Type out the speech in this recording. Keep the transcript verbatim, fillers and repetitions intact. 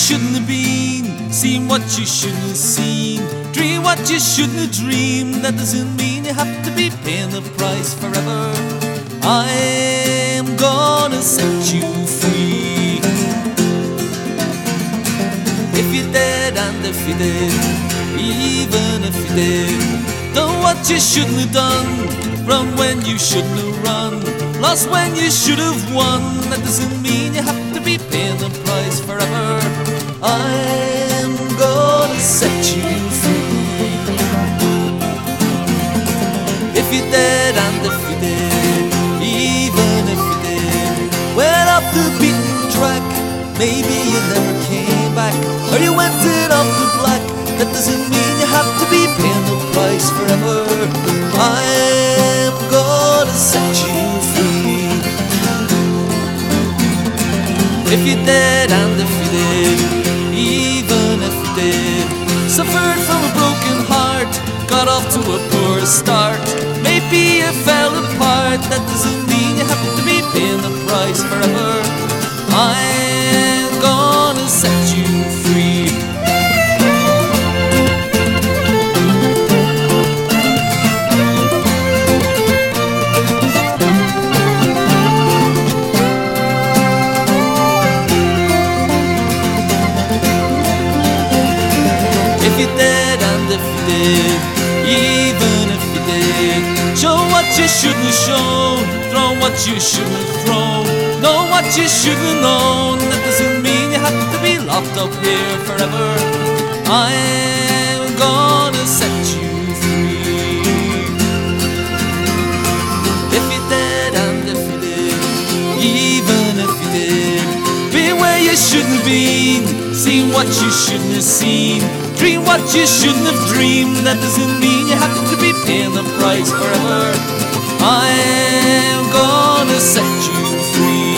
shouldn't have been, seen what you shouldn't have seen, dream what you shouldn't have dreamed. That doesn't mean you have to be paying the price forever. I'm gonna set you free. If you're dead and if you're dead, even if you're dead, done what you shouldn't have done, run when you shouldn't have run, lost when you should have won. That doesn't mean you have to be paying the price forever. I'm gonna set you free. If you're dead and if you're dead, even if you're dead, went off the beaten track, maybe you never came back, or you went it off the black. That doesn't mean you have to be paying the price forever. I'm gonna set you free. If you're dead and if you're dead, even if you're dead, suffered from a broken heart, got off to a poor start, maybe you fell apart. That doesn't mean you have to be paying the price forever. I'm gonna set you free. If you're dead and if you're dead, even if you're dead, show what you shouldn't have shown, throw what you shouldn't have thrown, know what you shouldn't have known. That doesn't mean you have to be locked up here forever. I'm gonna set you free. If you're dead and if you're dead, even if you're dead, been where you shouldn't have been, seen what you shouldn't have seen, dream what you shouldn't have dreamed. That doesn't mean you have to be paying the price forever. I'm gonna set you free.